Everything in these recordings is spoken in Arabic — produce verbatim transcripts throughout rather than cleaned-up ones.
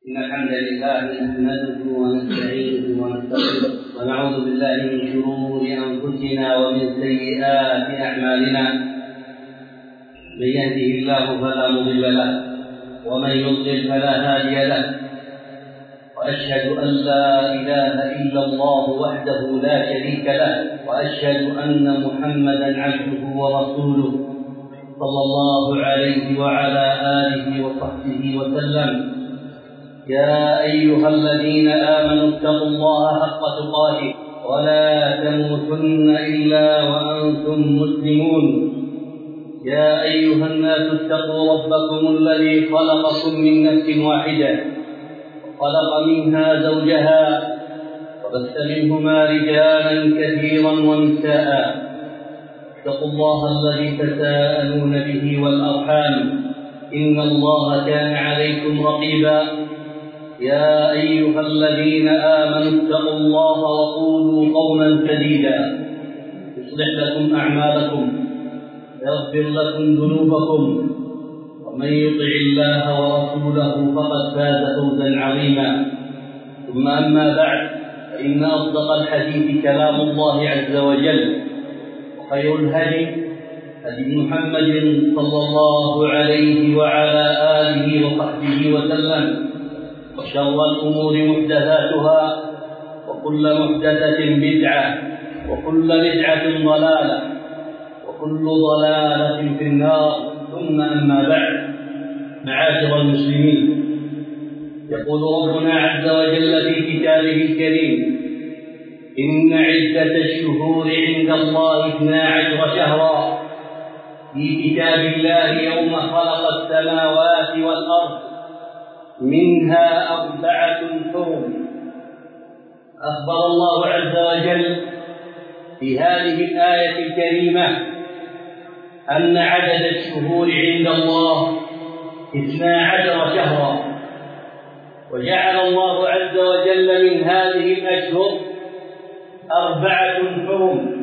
إن الحمد لله نحمده ونستعينه ونستغفره ونعوذ بالله من شرور أنفسنا ومن سيئات أعمالنا. من يهده الله فلا مضل له ومن يضلل فلا هادي له، وأشهد أن لا إله إلا الله وحده لا شريك له، وأشهد أن محمدا عبده ورسوله صلى الله عليه وعلى آله وصحبه وسلم. يا أيها الذين آمنوا اتقوا الله حق تقاته ولا تموتن إلا وأنتم مسلمون. يا أيها الناس اتقوا ربكم الذي خلقكم من نفس واحدة وخلق منها زوجها وبث منهما رجالا كثيرا ونساء. اتقوا الله الذي تساءلون به والأرحام، إن الله كان عليكم رقيبا. يا أيها الذين آمنوا اتقوا الله وقولوا قولا سديدا يصلح لكم أعمالكم ويغفر لكم ذنوبكم، ومن يطع الله ورسوله فقد فاز فوزا عظيما. ثم أما بعد، فإن أصدق الحديث كلام الله عز وجل، وخير الهدي هدي محمد صلى الله عليه وعلى آله وصحبه وسلم، وشر الأمور محدثاتها، وكل محدثة بدعة، وكل بدعة ضلالة، وكل ضلالة في النار. ثم أما بعد، معاشر المسلمين، يقول ربنا عز وجل في كتابه الكريم: إن عدة الشهور عند الله اثنا عشر شهرا في كتاب الله يوم خلق السماوات والأرض منها أربعة حرم. أخبر الله عز وجل في هذه الآية الكريمة أن عدد الشهور عند الله اثنا عشر شهرا، وجعل الله عز وجل من هذه الأشهر أربعة حرم.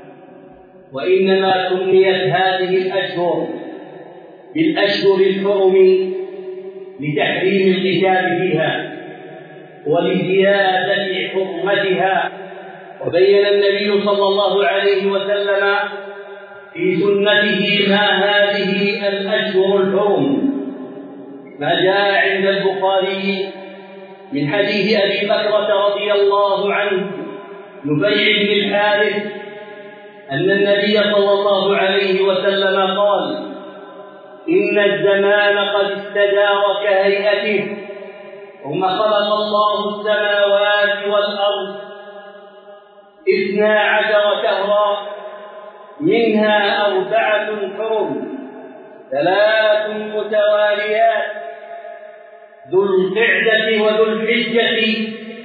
وإنما سميت هذه الأشهر بالأشهر الحرم لتحريم القتال فيها ولزيادة حرمتها. وبين النبي صلى الله عليه وسلم في سنته ما هذه الأشهر الحرم، ما جاء عند البخاري من حديث أبي بكرة رضي الله عنه نبي بن الحارث أن النبي صلى الله عليه وسلم قال: إن الزمان قد استدار كهيئته، ثم خلق الله السماوات والأرض اثنا عشر شهرا منها أربعة حرم، ثلاث متواليات: ذو القعدة وذو الحجة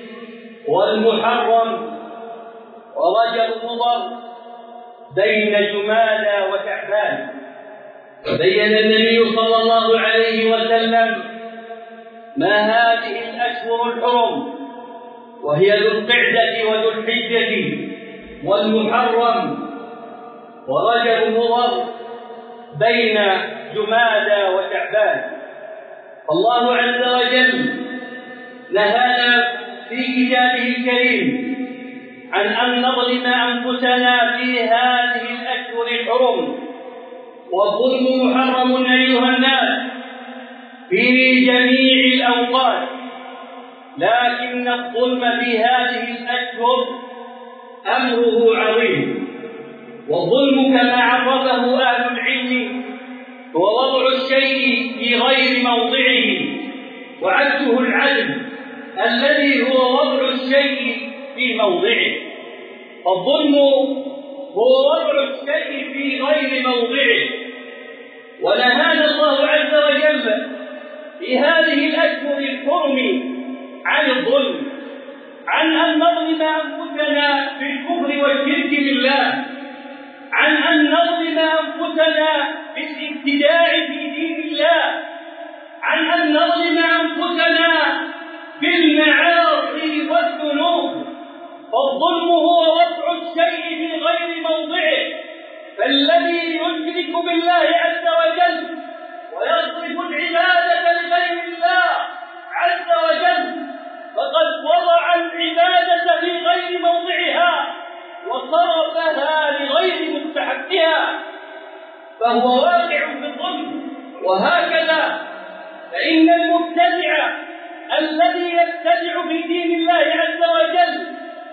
والمحرم ورجب مضر بين جمادى وشعبان. وبين النبي صلى الله عليه وسلم ما هذه الأشهر الحرم، وهي ذو القعدة وذو الحجة والمحرم ورجب مضر بين جمادى وشعبان. الله عز وجل نهانا في كتابه الكريم عن أن نظلم أنفسنا في هذه الأشهر الحرم، والظلم محرم أيها الناس في جميع الأوقات، لكن الظلم في هذه الأشهر أمره عظيم. والظلم كما عرفه أهل العلم هو وضع الشيء في غير موضعه وعكسه العدل الذي هو وضع الشيء في موضعه. الظلم هو وضع الشيء في غير موضعه، ونهانا الله عز وجل في هذه الأشهر الحرم عن الظلم، عن أن نظلم أنفسنا بالكفر والشرك بالله، عن أن نظلم أنفسنا بالابتداع في دين الله، عن أن نظلم أنفسنا بالمعاصي والذنوب. فالظلم هو وضع الشيء في غير موضعه، فالذي يشرك بالله عز وجل ويصرف العبادة لغير الله عز وجل وهكذا فإن المبتدع الذي يبتدع في دين الله عز وجل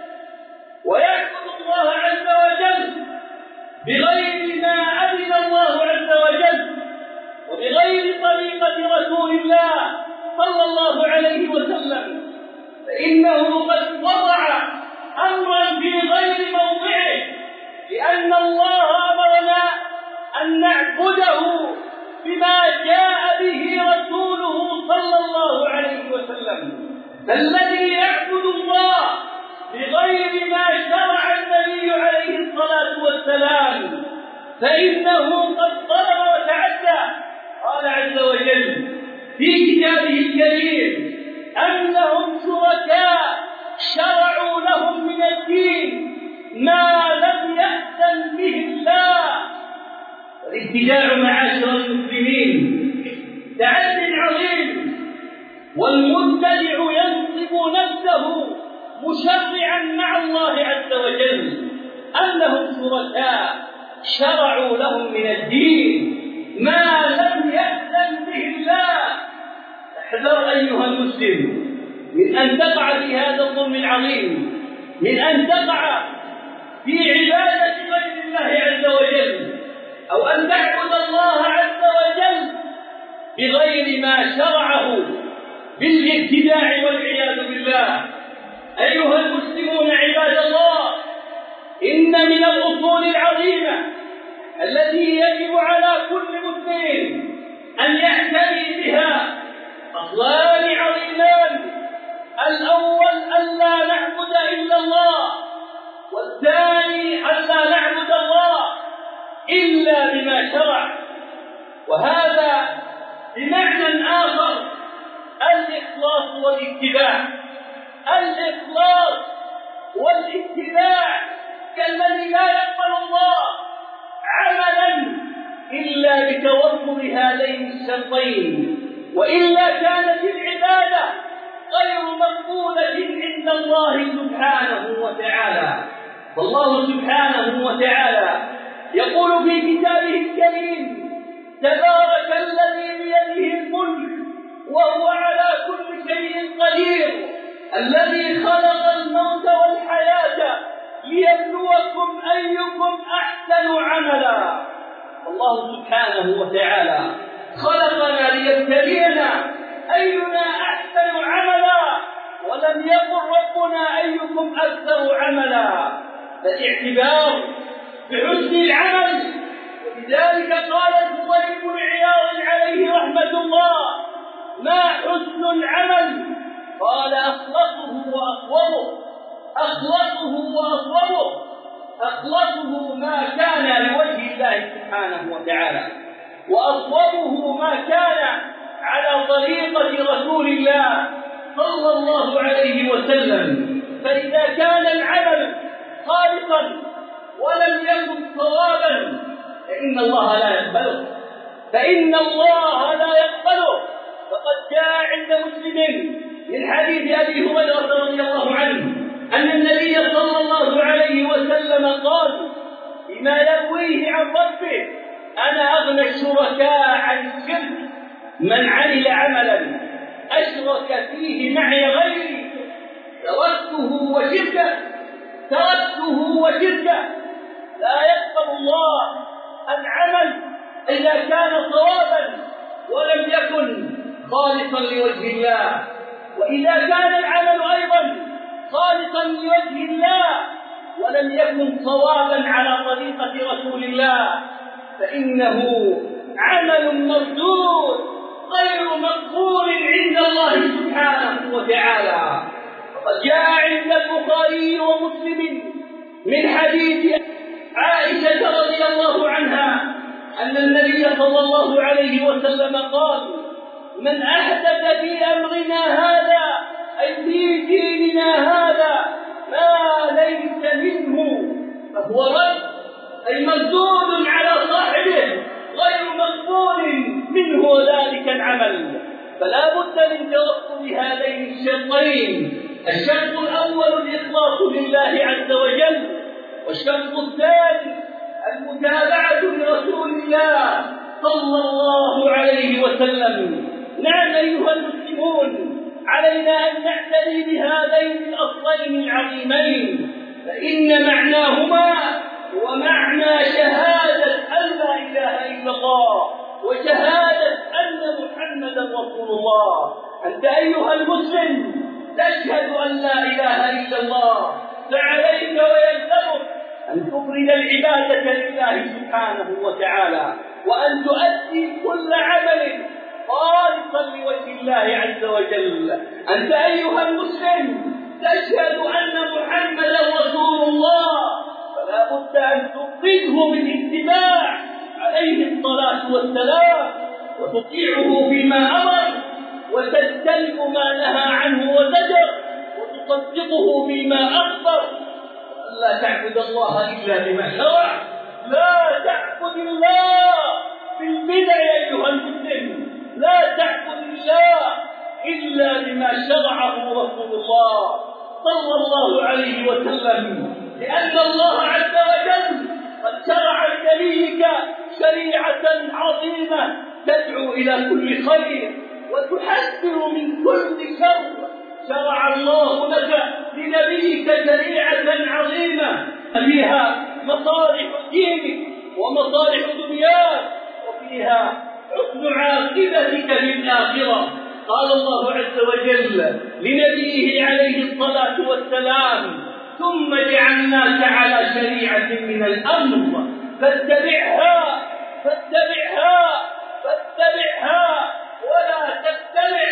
ويعبد الله عز وجل بغير ما أذن الله عز وجل وبغير طريقة رسول الله صلى الله عليه وسلم فإنه قد وضع أمرا في غير موضعه، لأن الله أمرنا أن نعبده بما جاء به رسوله صلى الله عليه وسلم. فالذي يعبد الله بغير ما شرع النبي عليه الصلاة والسلام فإنه قد ظلم وتعدى. قال عز وجل في كتابه الكريم أم لهم شركاء شرعوا لهم من الدين ما لم يأذن به الله. والابتداع معاشر المسلمين تعد عظيم، والمبتدع ينصب نفسه مشرعا مع الله عز وجل أنهم شركاء شرعوا لهم من الدين ما لم يأذن به الله. احذر أيها المسلم من أن تقع في هذا الظلم العظيم، من أن تقع في عبادة غير الله عز وجل، أو أن تعبد الله عز وجل بغير ما شرعه بالابتداع والعياذ بالله. أيها المسلمون عباد الله، إن من الأصول العظيمة التي يجب على كل مسلم أن يعتني بها أصلان عظيمان: الأول ألا نعبد إلا الله، والثاني ألا نعبد الله إلا بما شرع. وهذا بمعنى آخر الإخلاص والاتباع. الإخلاص والاتباع كالذي لا يقبل الله عملا إلا بتوفر هذين الشرطين، وإلا كانت العبادة غير مقبولة عند الله سبحانه وتعالى. والله سبحانه وتعالى يقول في كتابه الكريم: تبارك الذي بيده الملك وهو على كل شيء قدير الذي خلق الموت والحياة ليبلوكم أيكم أحسن عملا. الله سبحانه وتعالى خلقنا ليبتلينا أينا أحسن عملا، ولم يقل ربنا أيكم أكثر عملا. فالاعتبار بحسن العمل. ولذلك قال الفضيل بن عياض عليه رحمة الله: ما حسن العمل؟ قال: أخلصه وأصوبه. أخلصه وأصوبه. أخلصه ما كان لوجه الله سبحانه وتعالى، وأصوبه ما كان على طريقة رسول الله صلى الله عليه وسلم. فإذا كان العمل خالصا ولم يكن صوابا فإن الله لا يقبله، فإن الله لا يقبله. فقد جاء عند مسلم من حديث أبي هريرة رضي الله عنه أن النبي صلى الله عليه وسلم قال بما يرويه عن ربه: أنا أغنى الشركاء عن الشرك من عمل عملا أشرك فيه معي غيري تركته وشركه تركته وشركه. لا يقبل الله العمل إذا كان صوابا ولم يكن خالصا لوجه الله، وإذا كان العمل أيضا خالصا لوجه الله ولم يكن صوابا على طريقة رسول الله فإنه عمل مردود غير مقبول عند الله سبحانه وتعالى. وقد جاء عند البخاري ومسلم من حديث عائشة رضي الله عنها أن النبي صلى الله عليه وسلم قال: من أحدث في أمرنا هذا أي في ديننا هذا ما ليس منه فهو رد، أي مردود على صاحبه غير مقبول منه ذلك العمل. فلا بد من توفر هذين الشرطين: الشرط الأول الإخلاص لله عز وجل، والشرط الثاني المتابعة لرسول الله صلى الله عليه وسلم. نعم أيها المسلمون، علينا أن نعتني بهذين الأصلين العظيمين، فإن معناهما ومعنى شهادة أن لا إله إلا الله وشهادة أن محمدا رسول الله. أنت أيها المسلم تشهد أن لا إله إلا الله، فعليك ويلزمك أن تفرد العبادة لله سبحانه وتعالى، وأن تؤدي كل عمل خالصا لوجه الله عز وجل. أنت أيها المسلم تشهد أن محمدا رسول الله، فلا بد أن تفرده بالاتباع عليه الصلاة والسلام، وتطيعه فيما أمر، وتجتنب ما نهى عنه وزجر، وتصدقه فيما أخبر، لا تعبد الله إلا بما شرع. لا تعبد الله في البدع أيها المسلم، لا تعبد الله إلا بما شرعه رسول الله صلى الله عليه وسلم، لأن الله عز وجل قد شرع لنبيك شريعة عظيمة تدعو إلى كل خير وتحذر من كل شر. شرع الله لك لنبيك شريعة عظيمة فيها مصالح دينك ومصالح دنياك، وفيها حسن عاقبتك في الآخرة. قال الله عز وجل لنبيه عليه الصلاة والسلام: ثم جعلناك على شريعة من الأمر فاتبعها فاتبعها فاتبعها ولا تتبع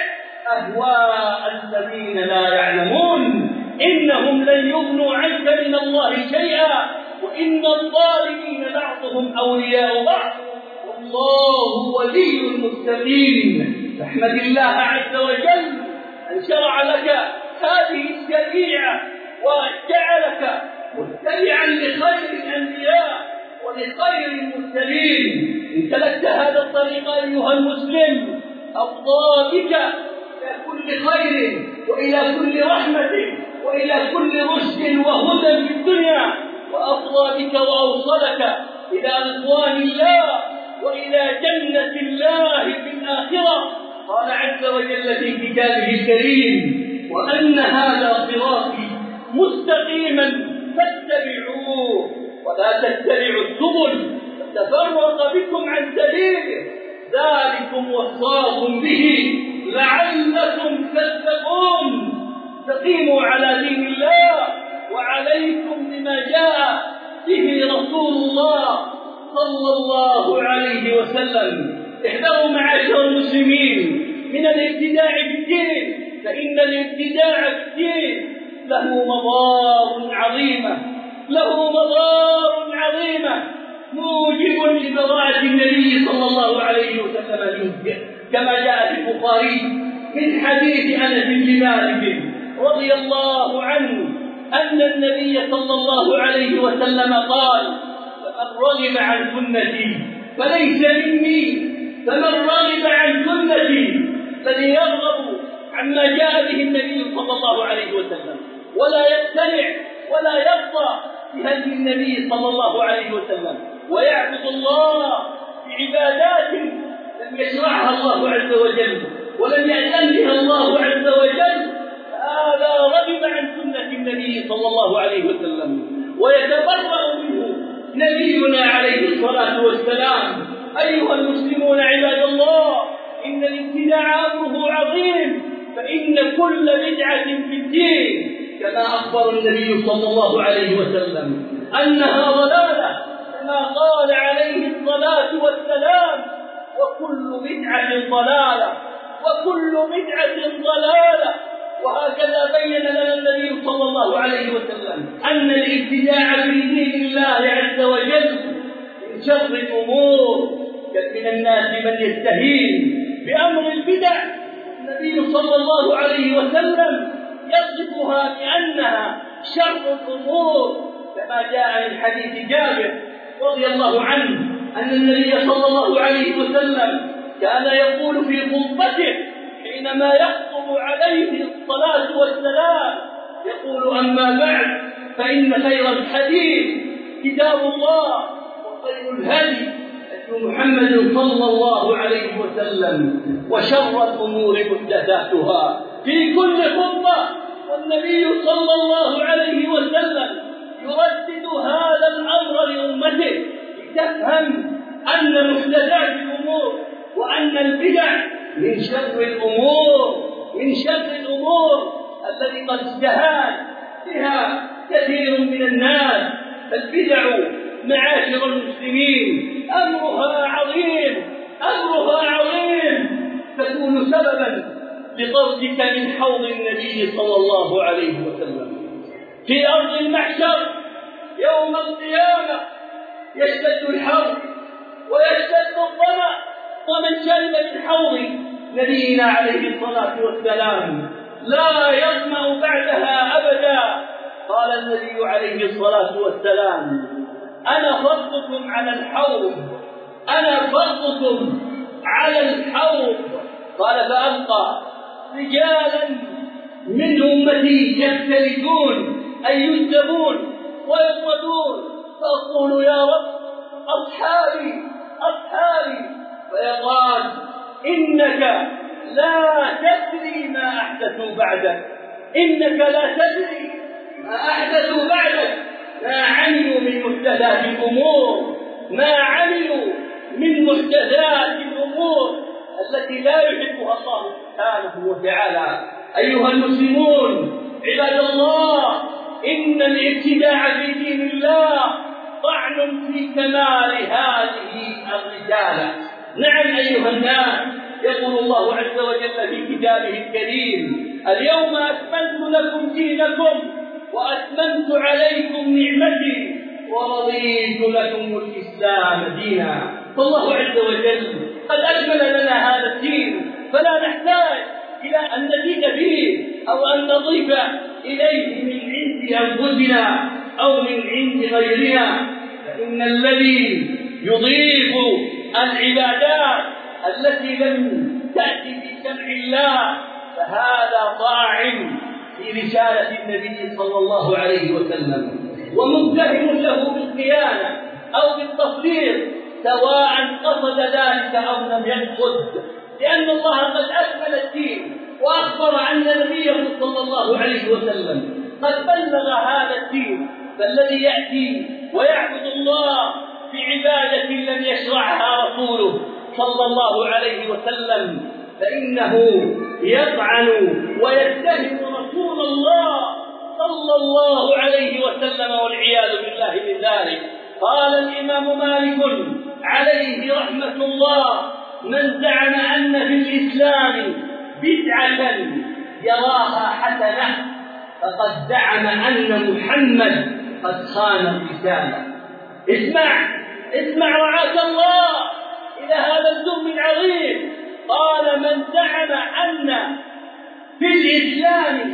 أهواء الذين لا يعلمون، إنهم لن يغنوا عنك من الله شيئا وإن الظالمين بعضهم أولياء بعض والله ولي المتقين. فاحمد الله عز وجل أن شرع لك هذه الشريعة وجعلك متبعا لخير الأنبياء ولخير المرسلين. إن سلكت هذا الطريق أيها المسلم أفضى بك إلى كل خير وإلى كل رحمة وإلى كل رشد وهدى في الدنيا، وأفضى بك وأوصلك إلى رضوان الله وإلى جنة الله في الآخرة. قال عز وجل في كتابه الكريم: وأن هذا صراطي مستقيما فاتبعوه ولا تتبعوا السبل فتفرق بكم عن سبيله ذلكم وصاكم به لعلكم تتقون. استقيموا على دين الله وعليكم بما جاء به رسول الله صلى الله عليه وسلم. احذروا معاشر المسلمين من الابتداع في الدين، فإن الابتداع في الدين له مضار عظيمة له مضار عظيمة موجب لبراءة النبي صلى الله عليه وسلم منه، كما جاء في البخاري من حديث أنس بن مالك رضي الله عنه أن النبي صلى الله عليه وسلم قال: فمن رغب عن سنتي فليس مني، فمن رغب عن سنتي فليرغب عما جاء به النبي صلى الله عليه وسلم ولا يقتنع ولا يرضى بهدي النبي صلى الله عليه وسلم، ويعبد الله بعبادات لم يشرعها الله عز وجل ولم يأذن بها الله عز وجل، هذا رغب عن سنة النبي صلى الله عليه وسلم ويتبرأ منه نبينا عليه الصلاة والسلام. أيها المسلمون عباد الله، إن الابتداع أمره عظيم، فإن كل بدعة في الدين كما أخبر النبي صلى الله عليه وسلم أنها ضلالة كما قال عليه الصلاة والسلام: وكل بدعة ضلالة وكل بدعة ضلالة. وهكذا بين لنا النبي صلى الله عليه وسلم أن الابتداع في دين الله عز وجل من شر الأمور. من الناس من يستهين بأمر البدع، النبي صلى الله عليه وسلم يصفها بأنها شر الأمور، كما جاء من حديث جابر رضي الله عنه أن النبي صلى الله عليه وسلم كان يقول في خطبته حينما يخطب عليه الصلاة والسلام، يقول: أما بعد فإن خير الحديث كتاب الله وخير الهدي محمد صلى الله عليه وسلم: وشر الأمور محدثاتها. في كل خطبة والنبي صلى الله عليه وسلم يردد هذا الأمر لأمته لتفهم أن محدثات الأمور وأن البدع من شر الأمور من شر الأمور التي قد استهان بها كثير من الناس. البدع معاشر المسلمين أمرها عظيم أمرها عظيم تكون سببا لطردك من حوض النبي صلى الله عليه وسلم. في أرض المحشر يوم القيامة يشتد الحر ويشتد الظمأ، ومن شرب من حوض نبينا عليه الصلاة والسلام لا يظمأ بعدها أبدا. قال النبي عليه الصلاة والسلام: أنا فرضكم على الحوض أنا فرضكم على الحوض. قال: فألقى رجالا من أمتي يختلفون أي يسلبون ويطردون، فأقول: يا رب أصحابي أصحابي. فيقال: إنك لا تدري ما أحدثوا بعدك إنك لا تدري ما أحدثوا بعدك ما عملوا من محدثات الأمور ما عملوا من محدثات الأمور التي لا يحبها الله سبحانه وتعالى. أيها المسلمون عباد الله، إن الابتداع في دين الله طعن في كمال هذه الرسالة. نعم أيها الناس، يقول الله عز وجل في كتابه الكريم: اليوم أكملت لكم دينكم وأتممت عليكم نعمتي ورضيت لكم الإسلام دينا. فالله عز وجل قد أكمل لنا هذا الدين، فلا نحتاج إلى أن نزيد فيه أو أن نضيف إليه من عند أنفسنا أو من عند غيرنا. فإن الذي يضيف العبادات التي لم تأتي في شرع الله فهذا طاعن في رسالة النبي صلى الله عليه وسلم، ومتهم له بالخيانة أو بالتفريط، سواء قصد ذلك أو لم يقصد، لأن الله قد أكمل الدين وأخبر أن نبيه صلى الله عليه وسلم قد بلغ هذا الدين. فالذي يأتي ويعبد الله بعبادة لم يشرعها رسوله صلى الله عليه وسلم فإنه يطعن ويتهم رسول الله صلى الله عليه وسلم، والعياذ بالله من ذلك. قال الإمام مالك عليه رحمة الله: من زعم أن في الإسلام بدعة يراها حسنة فقد زعم أن محمد قد خان الرسالة. اسمع اسمع رعاك الله إلى هذا الذم العظيم. قال: من زعم أن في الإسلام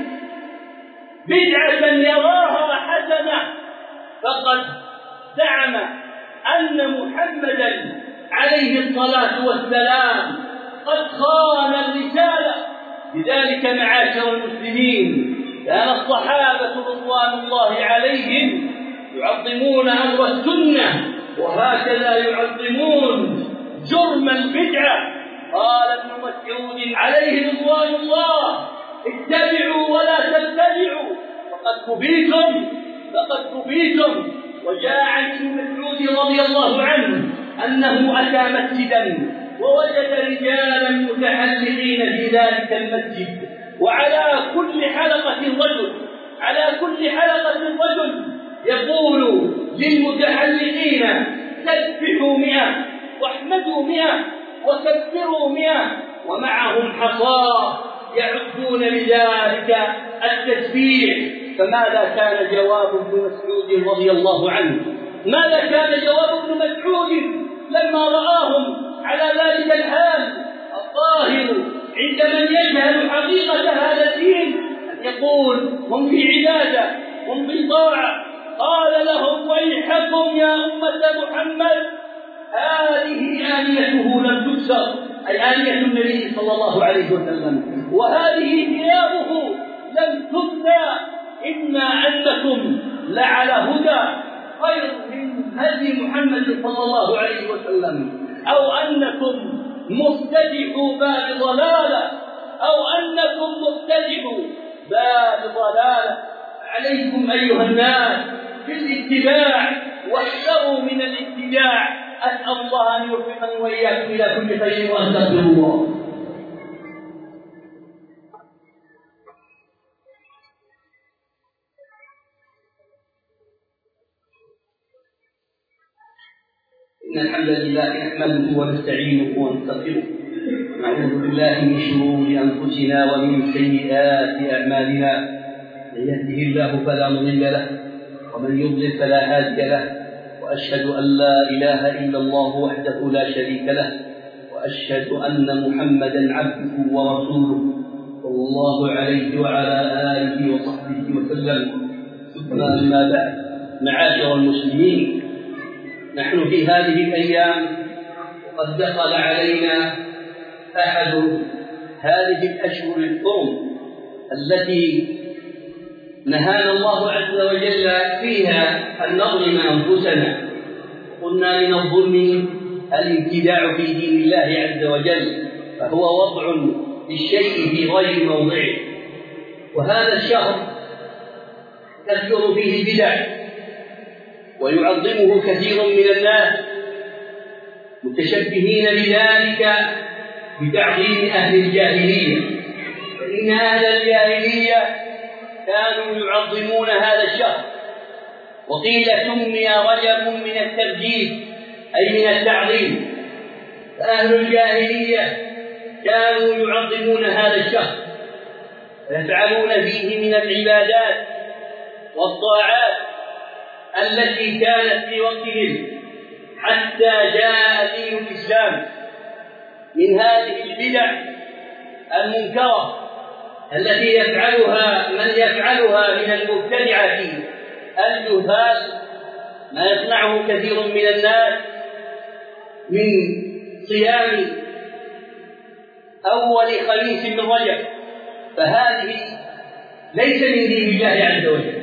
بدعة يراها حسنة فقد زعم أن محمدا عليه الصلاة والسلام قد خان الرسالة. لذلك معاشر المسلمين، كان الصحابة رضوان الله عليهم يعظمون أمر السنة، وهكذا يعظمون جرم البدعة. قال ابن مسعود عليه رضوان الله: اتبعوا ولا تبتدعوا فقد كفيتم فقد كفيتم. وجاء عن ابن مسعود رضي الله عنه أنه أتى مسجدا ووجد رجالا متحلقين في ذلك المسجد، وعلى كل حلقة رجل على كل حلقة رجل يقول للمتحلقين: سبحوا مئة واحمدوا مئة وكبروا مئة، ومعهم حصاه يعدون لذلك التسبيح. فماذا كان جواب ابن مسعود رضي الله عنه؟ ماذا كان جواب ابن مسعود لما رآهم على ذلك الحال؟ الظاهر عند من يجهل حقيقة هذا الدين أن يقول: هم في عبادة هم في طاعة. قال لهم: ويحكم يا أمة محمد، هذه آنيته لم تكسر، أي آنية النبي صلى الله عليه وسلم، وهذه ثيابه لم تبلى، إما أنكم لعلى هدى خير من هدي محمد صلى الله عليه وسلم. أو أنكم مفتتحوا باب ضلالة أو أنكم مفتتحوا باب ضلالة. عليكم أيها الناس بالاتباع واحذروا من الابتداع. أسأل الله أن يوفقني وإياكم إلى كل خير وأستغفر الله. إن الحمد لله نحمده ونستعينه ونستغفره ونعوذ بالله من شرور أنفسنا ومن سيئات أعمالنا. من يهده الله فلا مضل له ومن يضلل فلا هادي له، وأشهد أن لا إله إلا الله وحده لا شريك له، وأشهد أن محمدا عبده ورسوله صلى الله عليه وعلى آله وصحبه وسلم. ثم أما بعد، معاشر المسلمين، نحن في هذه الأيام وقد دخل علينا أحد هذه الأشهر الحرم التي نهانا الله عز وجل فيها أن نظلم أنفسنا. قلنا من الظلم الابتداع في دين الله عز وجل، فهو وضع للشيء في غير موضعه. وهذا الشهر تكثر فيه البدع ويعظمه كثير من الناس متشبهين بذلك بتعظيم أهل الجاهلية، فإن أهل الجاهلية كانوا يعظمون هذا الشهر، وقيل سمي رجب من التبجيل أي من التعظيم. فأهل الجاهلية كانوا يعظمون هذا الشهر ويفعلون فيه من العبادات والطاعات التي كانت في وقتهم حتى جاء دين الإسلام. من هذه البدع المنكرة التي يفعلها من يفعلها من المبتدعة الجهال ما يصنعه كثير من الناس من صيام أول خميس من رجب، فهذه ليس من دين الله عز وجل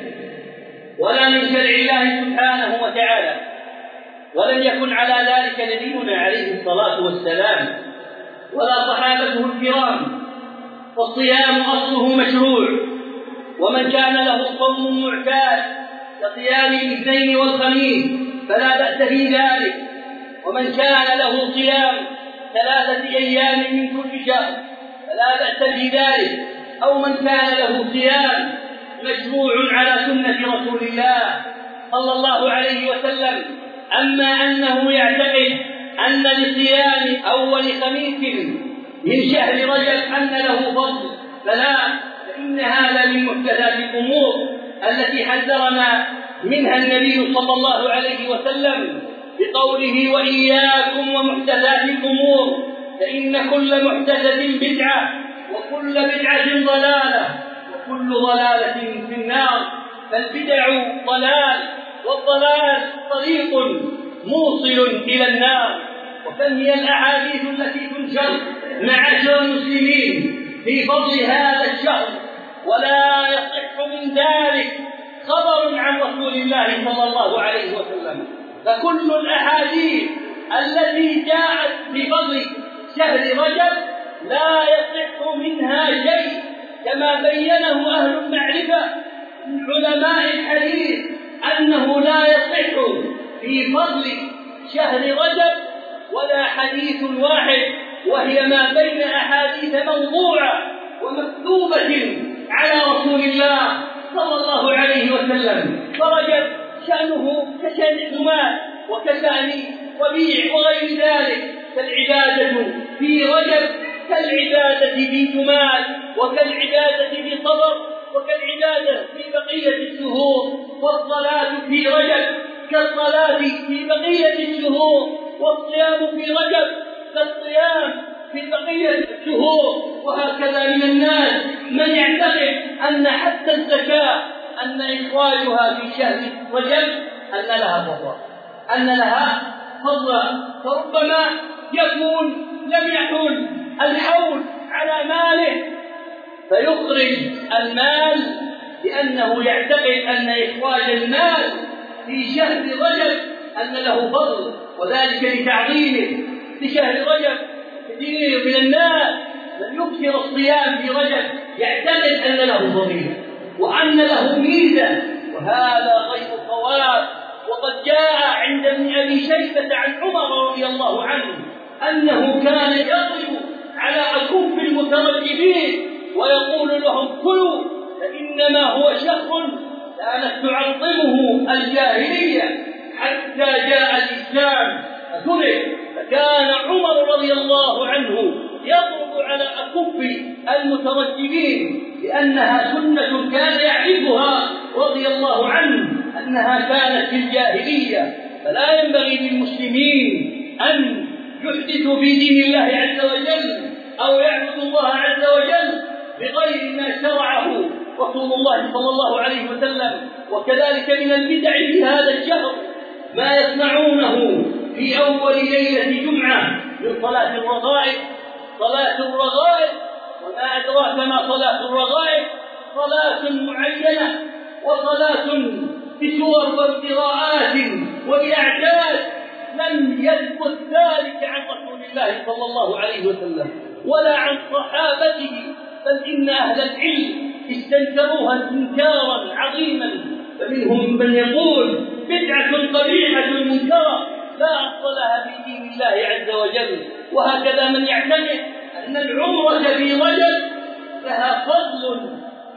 ولا من شرع الله سبحانه وتعالى، ولم يكن على ذلك نبينا عليه الصلاة والسلام ولا صحابته الكرام. والصيام أصله مشروع، ومن كان له صوم معتاد كصيام الاثنين والخميس فلا بأس في ذلك، ومن كان له صيام ثلاثة أيام من كل شهر فلا بأس في ذلك، أو من كان له صيام مشروع على سنة رسول الله صلى الله عليه وسلم. أما أنه يعتقد أن لصيام أول خميس من شهر رجب أن له فضل فلا، فإن هذا من محدثات الأمور التي حذرنا منها النبي صلى الله عليه وسلم بقوله: وإياكم ومحدثات الأمور فإن كل محدثة بدعة وكل بدعة ضلالة وكل ضلالة في النار. فالبدع ضلال، والضلال طريق موصل إلى النار. وكم هي الأحاديث التي تنشر معاشر المسلمين في فضل هذا الشهر، ولا يصح من ذلك خبر عن رسول الله صلى الله عليه وسلم. فكل الأحاديث التي جاءت بفضل شهر رجب لا يصح منها شيء، كما بينه أهل المعرفة من علماء الحديث أنه لا يصح في فضل شهر رجب ولا حديث واحد، وهي ما بين أحاديث موضوعة ومكتوبة على رسول الله صلى الله عليه وسلم. فرجب شأنه كشأن الجمال وكشأن ربيع وغير ذلك، فالعبادة في رجب كالعبادة في جمال وكالعبادة في صبر وكالعبادة في بقية الشهور. والصلاة في رجب كالصلاة في بقية الشهور، والصيام في رجب كالصيام في بقية الشهور. وهكذا من الناس من يعتقد أن حتى الزكاة أن إخراجها في شهر رجب أن لها فضلا أن لها فضلا فربما يكون لم يحول الحول على ماله فيخرج المال لأنه يعتقد أن إخراج المال في شهر رجب أن له فضل، وذلك لتعظيمه مثل شهر رجب كثير من الناس من يكثر الصيام في رجب يعتقد أن له فضيلة وأن له ميزة، وهذا غير صواب. وقد جاء عند ابن أبي شيبة عن عمر رضي الله عنه أنه كان يضرب على أكف المترجمين ويقول لهم كلوا فإنما هو شهر كانت تعظمه الجاهلية حتى جاء الإسلام فترك. فكان عمر رضي الله عنه يضرب على أكف المترجمين لأنها سنة كان يعرفها رضي الله عنه أنها كانت في الجاهلية. فلا ينبغي للمسلمين أن يحدثوا في دين الله عز وجل أو يعبدوا الله عز وجل بغير ما شرعه رسول الله صلى الله عليه وسلم. وكذلك من البدع في هذا الشهر ما يصنعونه في أول ليلة جمعة من صلاة الرغائب. صلاة الرغائب وما أدراك ما صلاة الرغائب، صلاة معينة وصلاة بسور وابتغاءات وبأعداد لم يثبت ذلك عن رسول الله صلى الله عليه وسلم ولا عن صحابته، بل إن أهل العلم استنكروها انكارا عظيما. فمنهم من يقول بدعة قبيحة منكرة لا أصل لها في دين الله عز وجل. وهكذا من يعتقد أن العمرة في رجب لها فضل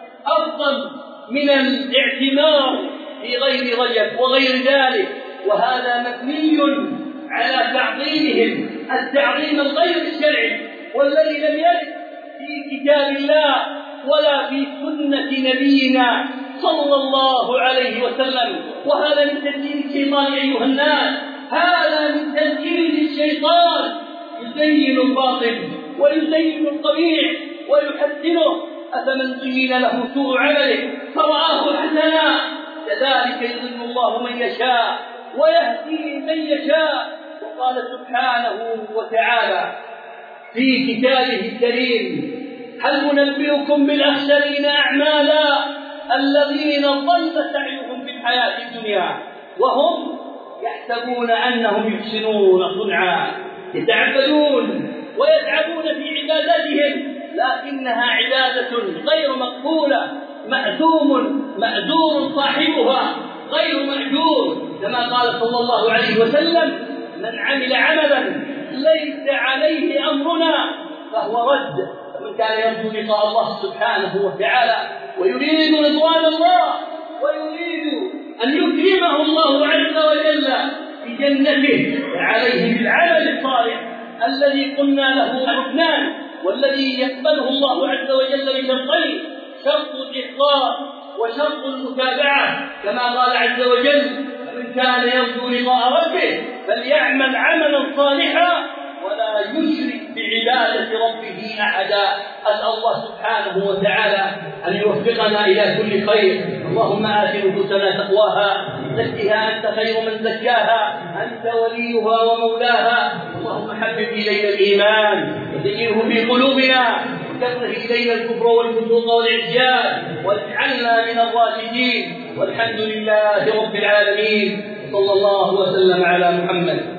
أفضل من الاعتمار في غير رجب وغير ذلك، وهذا مبني على تعظيمهم التعظيم الغير الشرعي والذي لم يرد في كتاب الله ولا في سنة نبينا صلى الله عليه وسلم. وهذا من تسجيل الشيطان أيها الناس، هذا من تسجيل الشيطان، يزين الباطل ويزين القبيح ويحسنه. أفمن زين له سوء عمله فرآه حسنا كذلك يضل الله من يشاء ويهدي من يشاء. وقال سبحانه وتعالى في كتابه الكريم: هل ننبئكم بالأخسرين أعمالا الذين ضل سعيهم في الحياة الدنيا وهم يحسبون أنهم يحسنون صنعا. يتعبدون ويتعبون في عبادتهم لكنها عبادة غير مقبولة، مأثوم مأجور صاحبها غير مأجور، كما قال صلى الله عليه وسلم: من عمل عملا ليس عليه أمرنا فهو رد. فمن كان يرجو لقاء الله سبحانه وتعالى ويريد رضوان الله ويريد أن يكرمه الله عز وجل في جنته عليه بالعمل الصالح الذي قلنا له ركنان والذي يقبله الله عز وجل بشرطين: شرط الإخلاص وشرط المتابعة، كما قال عز وجل: فمن كان يرجو لقاء ربه فليعمل عملا صالحا ولا يشرك بعبادة ربه أحدا. أسأل الله سبحانه وتعالى أن يوفقنا إلى كل خير. اللهم آت نفوسنا تقواها، زكها أنت خير من زكاها، أنت وليها ومولاها. اللهم حبب إلينا الإيمان وزينه في قلوبنا وكره إلينا الكفر والفسوق والعصيان واجعلنا من الراشدين. والحمد لله رب العالمين، صلى الله وسلم على محمد.